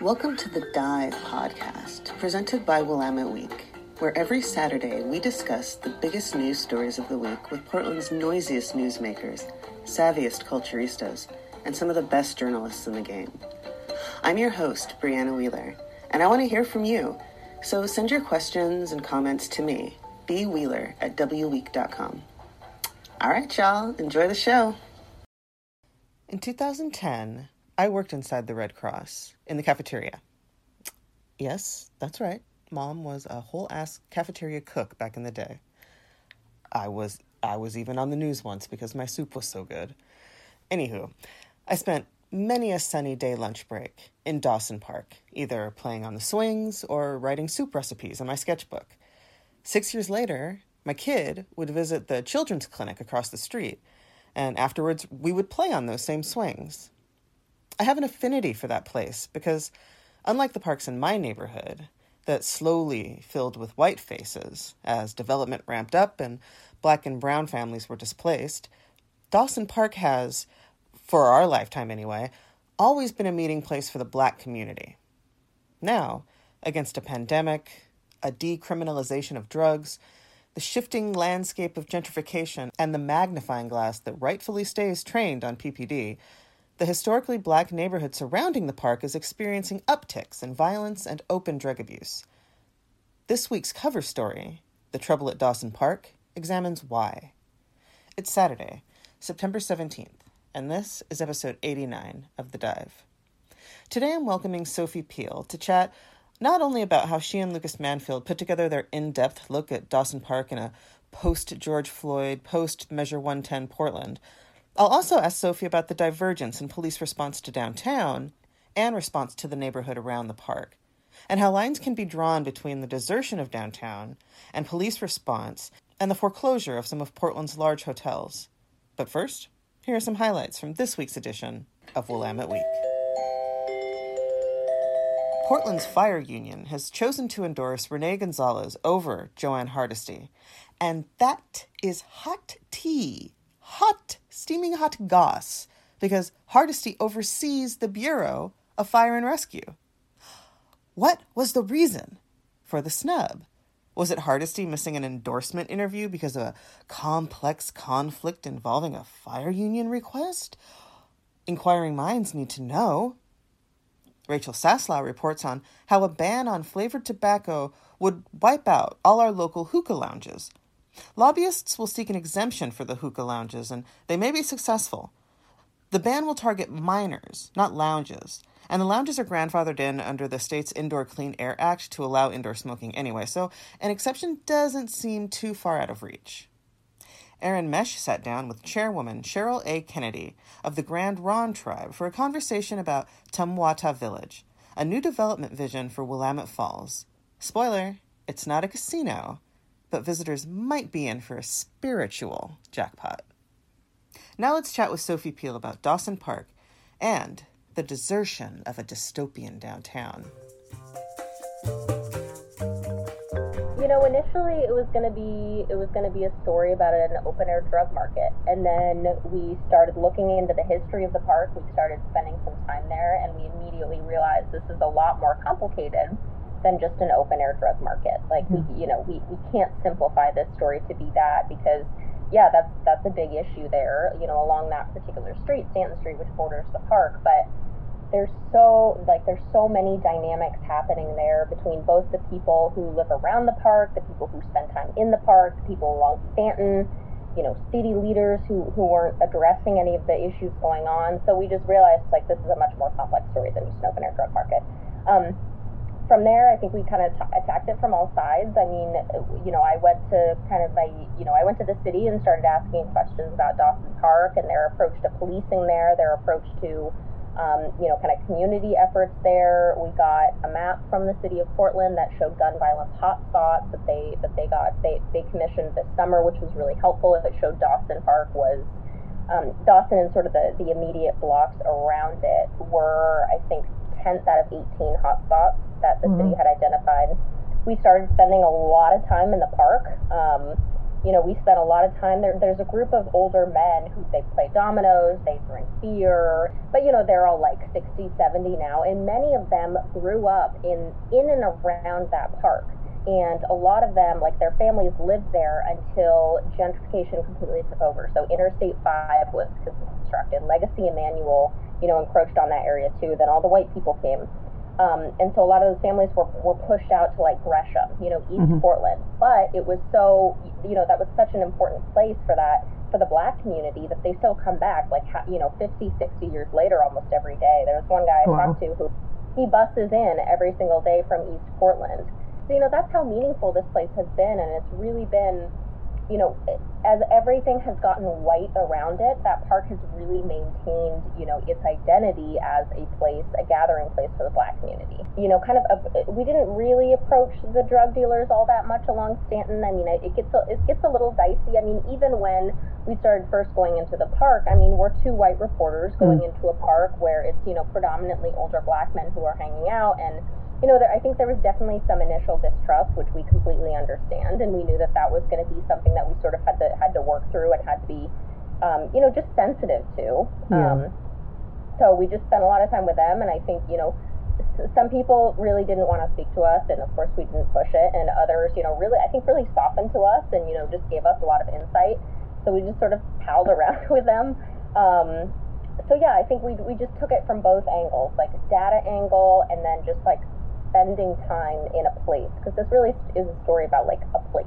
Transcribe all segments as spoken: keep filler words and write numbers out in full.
Welcome to the Dive podcast, presented by Willamette Week, where every Saturday we discuss the biggest news stories of the week with Portland's noisiest newsmakers, savviest culturistas, and some of the best journalists in the game. I'm your host, Brianna Wheeler, and I want to hear from you, so send your questions and comments to me, b wheeler at w week dot com. All right, y'all, enjoy the show. In two thousand ten, I worked inside the Red Cross, in the cafeteria. Yes, that's right. Mom was a whole-ass cafeteria cook back in the day. I was I was even on the news once because my soup was so good. Anywho, I spent many a sunny day lunch break in Dawson Park, either playing on the swings or writing soup recipes in my sketchbook. Six years later, my kid would visit the children's clinic across the street, and afterwards we would play on those same swings. I have an affinity for that place because, unlike the parks in my neighborhood, that slowly filled with white faces as development ramped up and black and brown families were displaced, Dawson Park has, for our lifetime anyway, always been a meeting place for the black community. Now, against a pandemic, a decriminalization of drugs, the shifting landscape of gentrification, and the magnifying glass that rightfully stays trained on P P D, the historically black neighborhood surrounding the park is experiencing upticks in violence and open drug abuse. This week's cover story, The Trouble at Dawson Park, examines why. It's Saturday, September seventeenth, and this is episode eighty-nine of The Dive. Today I'm welcoming Sophie Peel to chat not only about how she and Lucas Manfield put together their in-depth look at Dawson Park in a post-George Floyd, post-Measure one ten Portland. I'll also ask Sophie about the divergence in police response to downtown and response to the neighborhood around the park, and how lines can be drawn between the desertion of downtown and police response and the foreclosure of some of Portland's large hotels. But first, here are some highlights from this week's edition of Willamette Week. Portland's fire union has chosen to endorse Renee Gonzalez over Joanne Hardesty, and that is hot tea. Hot, steaming hot goss, because Hardesty oversees the Bureau of Fire and Rescue. What was the reason for the snub? Was it Hardesty missing an endorsement interview because of a complex conflict involving a fire union request? Inquiring minds need to know. Rachel Saslow reports on how a ban on flavored tobacco would wipe out all our local hookah lounges. Lobbyists will seek an exemption for the hookah lounges, and they may be successful. The ban will target minors, not lounges, and the lounges are grandfathered in under the state's Indoor Clean Air Act to allow indoor smoking anyway, so an exception doesn't seem too far out of reach. Aaron Mesh sat down with Chairwoman Cheryl A. Kennedy of the Grand Ronde Tribe for a conversation about Tumwata Village, a new development vision for Willamette Falls. Spoiler, it's not a casino, but visitors might be in for a spiritual jackpot. Now let's chat with Sophie Peel about Dawson Park and the desertion of a dystopian downtown. You know, initially it was gonna be it was gonna be a story about an open air drug market, and then we started looking into the history of the park. We started spending some time there, and we immediately realized this is a lot more complicated than just an open air drug market. Like we, you know, we, we can't simplify this story to be that, because yeah, that's that's a big issue there, you know, along that particular street, Stanton Street, which borders the park. But there's so like there's so many dynamics happening there between both the people who live around the park, the people who spend time in the park, the people along Stanton, you know, city leaders who, who weren't addressing any of the issues going on. So we just realized like this is a much more complex story than just an open air drug market. Um, From there, I think we kind of t- attacked it from all sides. I mean, you know, I went to kind of, I, you know, I went to the city and started asking questions about Dawson Park and their approach to policing there, their approach to, um, you know, kind of community efforts there. We got a map from the city of Portland that showed gun violence hotspots that they that they got they they commissioned this summer, which was really helpful. It showed Dawson Park was um, Dawson and sort of the the immediate blocks around it were, I think, tenth out of eighteen hotspots that the mm-hmm. city had identified. We started spending a lot of time in the park. Um, You know, we spent a lot of time there. There's a group of older men who they play dominoes, they drink beer, but you know, they're all like sixty, seventy now, and many of them grew up in in and around that park. And a lot of them, like their families lived there until gentrification completely took over. So Interstate five was constructed, Legacy Emanuel, you know, encroached on that area too. Then all the white people came. Um, and so a lot of those families were, were pushed out to like Gresham, you know, East mm-hmm. Portland. But it was so, you know, that was such an important place for that, for the Black community, that they still come back like, you know, fifty, sixty years later almost every day. There was one guy I wow. talked to who, he buses in every single day from East Portland. So, you know, that's how meaningful this place has been. And it's really been, you know, as everything has gotten white around it, that park has really maintained, you know, its identity as a place, a gathering place for the Black community. You know, kind of, a, we didn't really approach the drug dealers all that much along Stanton. I mean, it gets a, it gets a little dicey. I mean, even when we started first going into the park, I mean, we're two white reporters going mm. into a park where it's, you know, predominantly older Black men who are hanging out. And you know, there, I think there was definitely some initial distrust, which we completely understand, and we knew that that was going to be something that we sort of had to had to work through and had to be, um, you know, just sensitive to. Yeah. Um, so we just spent a lot of time with them, and I think, you know, s- some people really didn't want to speak to us, and of course we didn't push it, and others, you know, really, I think really softened to us, and, you know, just gave us a lot of insight. So we just sort of palled around with them. Um, so yeah, I think we we just took it from both angles, like data angle, and then just like spending time in a place, because this really is a story about like a place.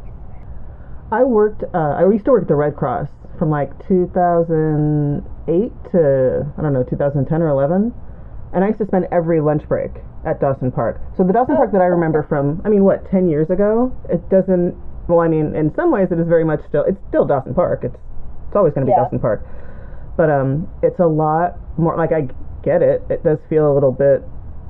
I worked, uh, I used to work at the Red Cross from like two thousand eight to, I don't know, two thousand ten or eleven, and I used to spend every lunch break at Dawson Park. So the Dawson oh. Park that I remember from, I mean, what, ten years ago, it doesn't, well, I mean, in some ways it is very much still, it's still Dawson Park, it's it's always going to be yeah. Dawson Park, but um, it's a lot more, like, I get it, it does feel a little bit,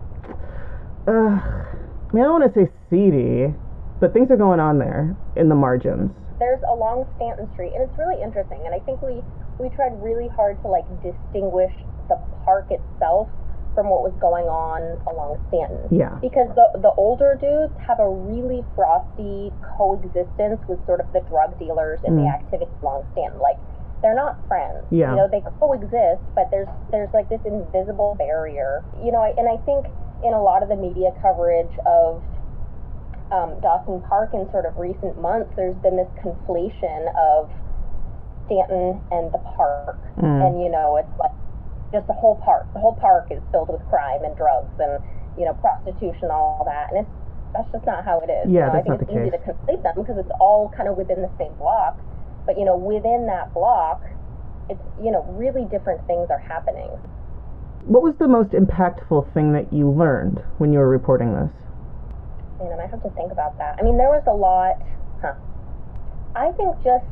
Uh, I mean, I don't want to say seedy, but things are going on there in the margins. There's along Stanton Street, and it's really interesting, and I think we, we tried really hard to, like, distinguish the park itself from what was going on along Stanton. Yeah. Because the, the older dudes have a really frosty coexistence with sort of the drug dealers and mm. the activity along Stanton. Like, they're not friends. Yeah. You know, they coexist, but there's, there's like, this invisible barrier. You know, I, and I think in a lot of the media coverage of um, Dawson Park in sort of recent months, there's been this conflation of Stanton and the park. Mm. And, you know, it's like just the whole park. The whole park is filled with crime and drugs and, you know, prostitution, all that. And it's that's just not how it is. Yeah, you know, that's I think not it's the easy case. to conflate them because it's all kind of within the same block. But, you know, within that block, it's, you know, really different things are happening. What was the most impactful thing that you learned when you were reporting this? Man, I might have to think about that. I mean, there was a lot. Huh. I think just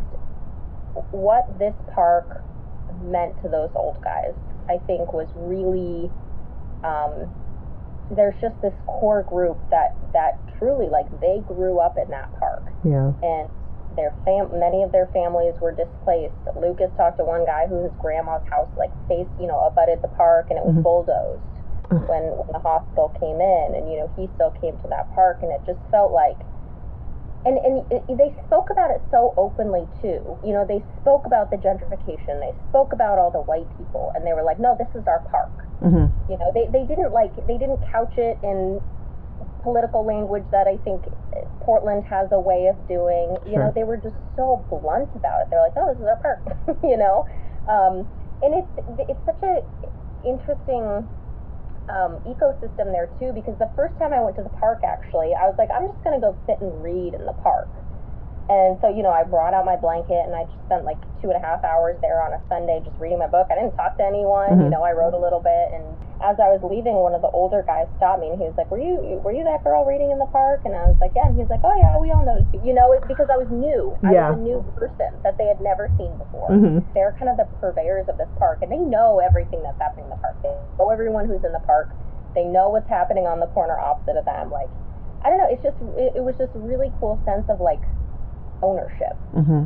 what this park meant to those old guys, I think, was really. Um, there's just this core group that that truly, like, they grew up in that park. Yeah. And their fam, many of their families were displaced. Lucas talked to one guy whose grandma's house, like, faced, you know, abutted the park, and it was mm-hmm. bulldozed when, when the hospital came in, and, you know, he still came to that park, and it just felt like, and, and it, they spoke about it so openly, too. You know, they spoke about the gentrification, they spoke about all the white people, and they were like, no, this is our park. Mm-hmm. You know, they, they didn't, like, they didn't couch it in political language that I think Portland has a way of doing. You sure. know, they were just so blunt about it. They're like, oh, this is our park, you know? Um, and it's, it's such a interesting um, ecosystem there, too, because the first time I went to the park, actually, I was like, I'm just going to go sit and read in the park. And so, you know, I brought out my blanket, and I just spent like two and a half hours there on a Sunday just reading my book. I didn't talk to anyone, mm-hmm. you know, I wrote a little bit, and as I was leaving, one of the older guys stopped me, and he was like, were you were you that girl reading in the park? And I was like, yeah. And he was like, oh, yeah, we all noticed you. You know, it's because I was new. I yeah. was a new person that they had never seen before. Mm-hmm. They're kind of the purveyors of this park, and they know everything that's happening in the park. They know everyone who's in the park. They know what's happening on the corner opposite of them. Like, I don't know, it's just, it, it was just a really cool sense of, like, ownership. Mm-hmm.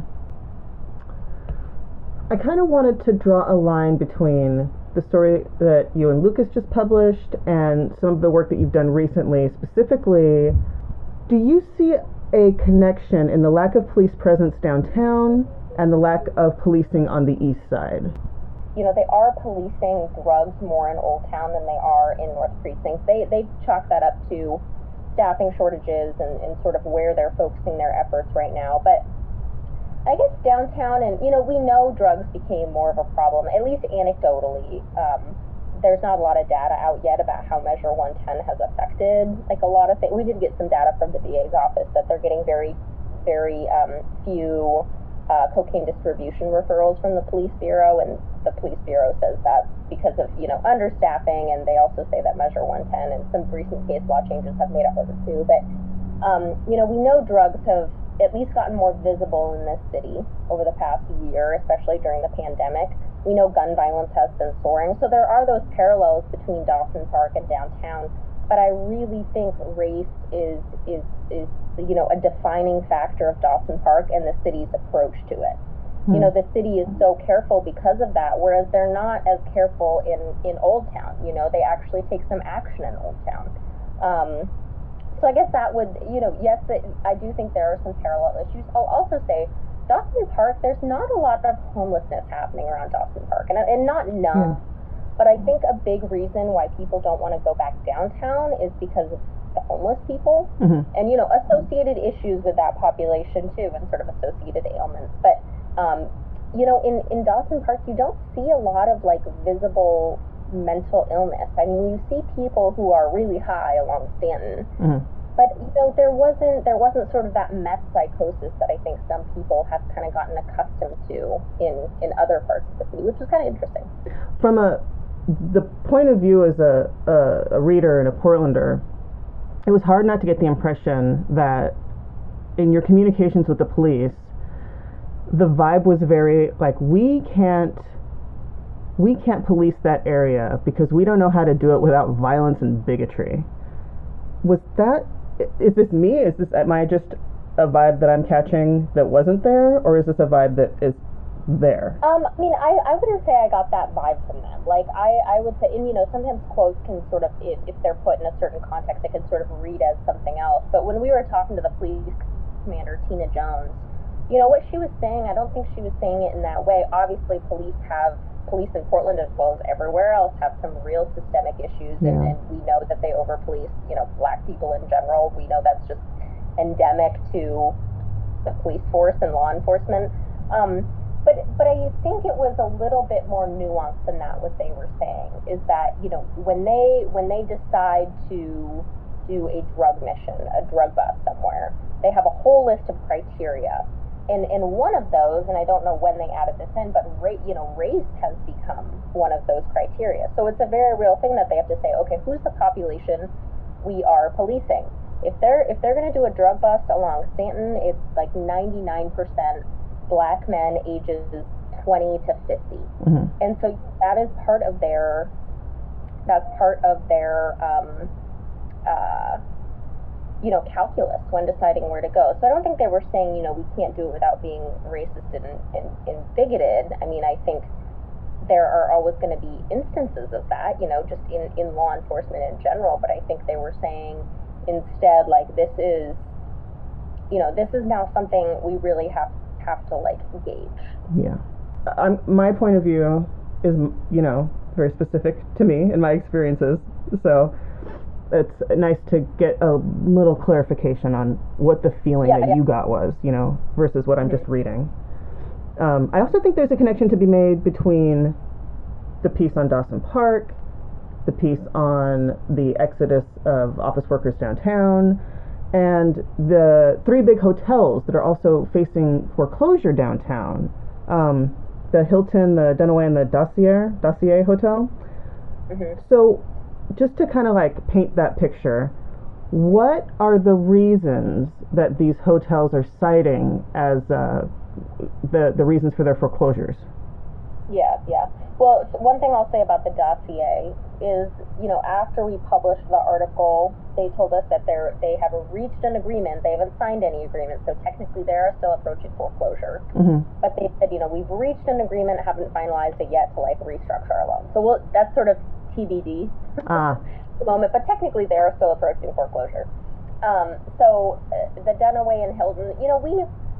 I kind of wanted to draw a line between the story that you and Lucas just published and some of the work that you've done recently. Specifically, do you see a connection in the lack of police presence downtown and the lack of policing on the east side? You know, they are policing drugs more in Old Town than they are in North Precinct. They they chalk that up to staffing shortages and, and sort of where they're focusing their efforts right now. But I guess downtown, and, you know, we know drugs became more of a problem, at least anecdotally. Um, there's not a lot of data out yet about how Measure one ten has affected, like, a lot of things. We did get some data from the D A's office that they're getting very, very um, few uh, cocaine distribution referrals from the police bureau, and the police bureau says that's because of, you know, understaffing, and they also say that Measure one ten and some recent case law changes have made up for it too. But, um, you know, we know drugs have at least gotten more visible in this city over the past year, especially during the pandemic. We know gun violence has been soaring, so there are those parallels between Dawson Park and downtown. But I really think race is is is you know a defining factor of Dawson Park and the city's approach to it. Mm-hmm. You know, the city is so careful because of that, whereas they're not as careful in in Old Town. You know, they actually take some action in Old Town. Um, so I guess that would, you know, yes, it, I do think there are some parallel issues. I'll also say Dawson Park, there's not a lot of homelessness happening around Dawson Park, and and not enough. Mm-hmm. But I think a big reason why people don't want to go back downtown is because of the homeless people, mm-hmm. and, you know, associated issues with that population too, and sort of associated ailments. But, um, you know, in, in Dawson Park, you don't see a lot of, like, visible mental illness. I mean, you see people who are really high along Stanton, mm-hmm. but, you know, there wasn't, there wasn't sort of that meth psychosis that I think some people have kind of gotten accustomed to in, in other parts of the city, which is kind of interesting. From a the point of view as a, a, a reader and a Portlander, it was hard not to get the impression that in your communications with the police, the vibe was very like, we can't we can't police that area because we don't know how to do it without violence and bigotry. Was that, is this me? Is this, am I just a vibe that I'm catching that wasn't there, or is this a vibe that is there? Um, I mean, I, I wouldn't say I got that vibe from them. Like, I, I would say, and, you know, sometimes quotes can sort of, if, if they're put in a certain context, it can sort of read as something else. But when we were talking to the police commander, Tina Jones, you know, what she was saying, I don't think she was saying it in that way. Obviously, police have, police in Portland as well as everywhere else have some real systemic issues, yeah. and, and we know that they over-police, you know, black people in general. We know that's just endemic to the police force and law enforcement. Um, But but I think it was a little bit more nuanced than that. What they were saying is that, you know, when they when they decide to do a drug mission, a drug bust somewhere, they have a whole list of criteria, and and one of those, and I don't know when they added this in, but ra- you know, race has become one of those criteria. So it's a very real thing that they have to say, okay, who's the population we are policing? If they're if they're going to do a drug bust along Stanton, it's like ninety-nine percent black men ages twenty to fifty, mm-hmm. and so that is part of their that's part of their um, uh, you know calculus when deciding where to go. So I don't think they were saying, you know, we can't do it without being racist and, and, and bigoted. I mean, I think there are always going to be instances of that, you know, just in, in law enforcement in general, but I think they were saying instead, like, this is, you know, this is now something we really have have to, like, gauge. Yeah. Um, my point of view is, you know, very specific to me and my experiences, so it's nice to get a little clarification on what the feeling yeah, that yeah. you got was, you know, versus what I'm mm-hmm. just reading. Um, I also think there's a connection to be made between the piece on Dawson Park, the piece on the exodus of office workers downtown, and the three big hotels that are also facing foreclosure downtown. Um, the Hilton, the Dunaway, and the Dossier, Dossier Hotel. Mm-hmm. So just to kind of like paint that picture, what are the reasons that these hotels are citing as uh, the, the reasons for their foreclosures? Yeah, yeah. Well, one thing I'll say about the dossier is, you know, after we published the article, they told us that they're they have reached an agreement. They haven't signed any agreement, so technically they are still approaching foreclosure. Mm-hmm. But they said, you know, we've reached an agreement, haven't finalized it yet to, like, restructure our loan. So we'll, that's sort of T B D ah. at the moment, but technically they are still approaching foreclosure. Um, so uh, the Dunaway and Hilton, you know, we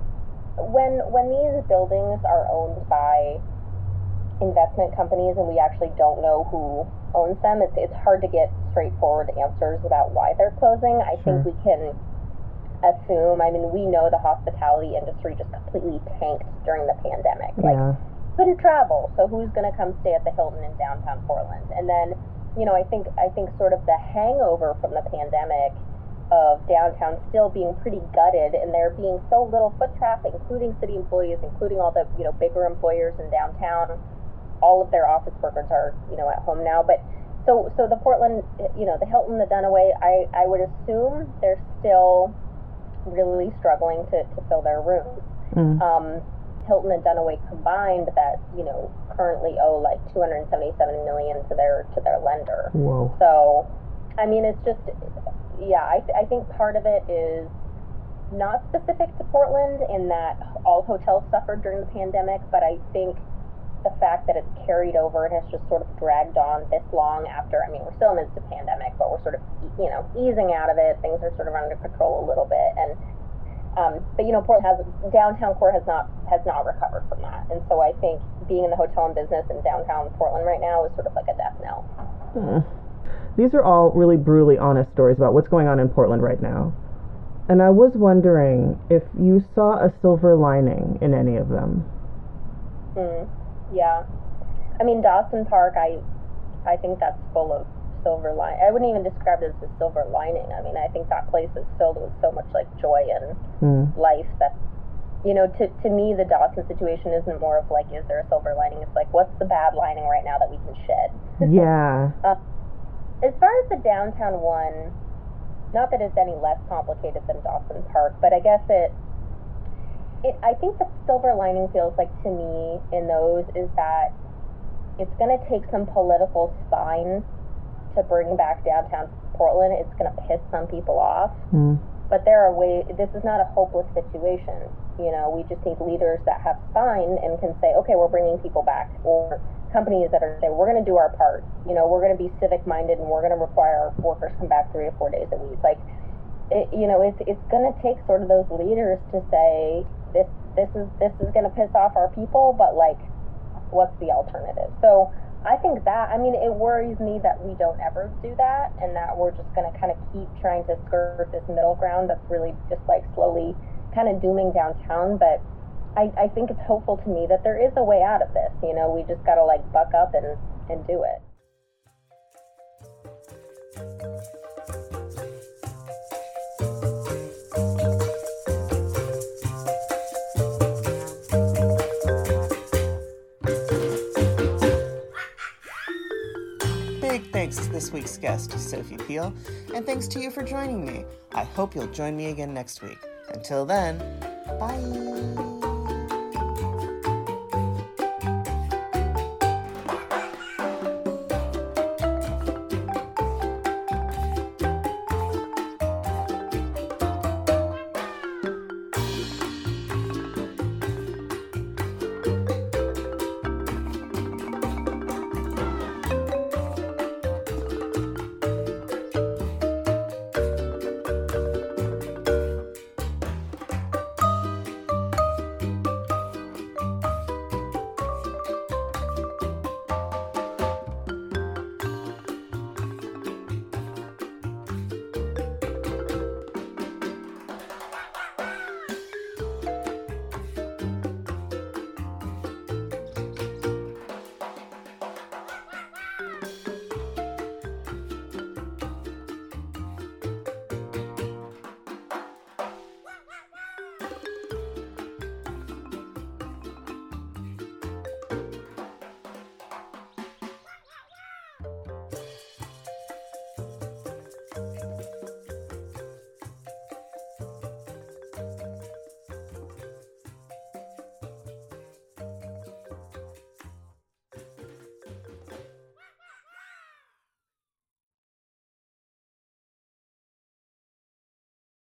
when when these buildings are owned by investment companies and we actually don't know who owns them, it's it's hard to get straightforward answers about why they're closing. I Sure. think we can assume. I mean, we know the hospitality industry just completely tanked during the pandemic. Like, Yeah. couldn't travel, so who's going to come stay at the Hilton in downtown Portland? And then, you know, I think I think sort of the hangover from the pandemic of downtown still being pretty gutted, and there being so little foot traffic, including city employees, including all the, you know, bigger employers in downtown. All of their office workers are, you know, at home now. But so so the Portland, you know, the Hilton, the Dunaway, I, I would assume they're still really struggling to, to fill their rooms. Mm. Um, Hilton and Dunaway combined that, you know, currently owe like two hundred seventy-seven million dollars to their to their lender. Whoa. So, I mean, it's just, yeah, I, th- I think part of it is not specific to Portland in that all hotels suffered during the pandemic, but I think the fact that it's carried over and has just sort of dragged on this long after, I mean, we're still in the pandemic, but we're sort of, you know, easing out of it. Things are sort of under control a little bit. And, um, but, you know, Portland has, downtown core has not, has not recovered from that. And so I think being in the hotel and business in downtown Portland right now is sort of like a death knell. Hmm. These are all really brutally honest stories about what's going on in Portland right now. And I was wondering if you saw a silver lining in any of them. Hmm. Yeah. I mean, Dawson Park, I I think that's full of silver lining. I wouldn't even describe it as a silver lining. I mean, I think that place is filled with so much, like, joy and Mm. life that, you know, to, to me, the Dawson situation isn't more of, like, is there a silver lining? It's like, what's the bad lining right now that we can shed? Yeah. uh, as far as the downtown one, not that it's any less complicated than Dawson Park, but I guess it, It, I think the silver lining feels like to me in those is that it's going to take some political spine to bring back downtown Portland. It's going to piss some people off. Mm. But there are ways, this is not a hopeless situation. You know, we just need leaders that have spine and can say, okay, we're bringing people back. Or companies that are saying, we're going to do our part. You know, we're going to be civic minded and we're going to require our workers come back three or four days a week. Like, it, you know, it's it's going to take sort of those leaders to say, this this is this is going to piss off our people, but like, what's the alternative? So I think that, I mean, it worries me that we don't ever do that, and that we're just going to kind of keep trying to skirt this middle ground that's really just like slowly kind of dooming downtown. But I, I think it's hopeful to me that there is a way out of this. You know, we just got to like buck up and, and do it. Big thanks to this week's guest, Sophie Peel, and thanks to you for joining me. I hope you'll join me again next week. Until then, bye!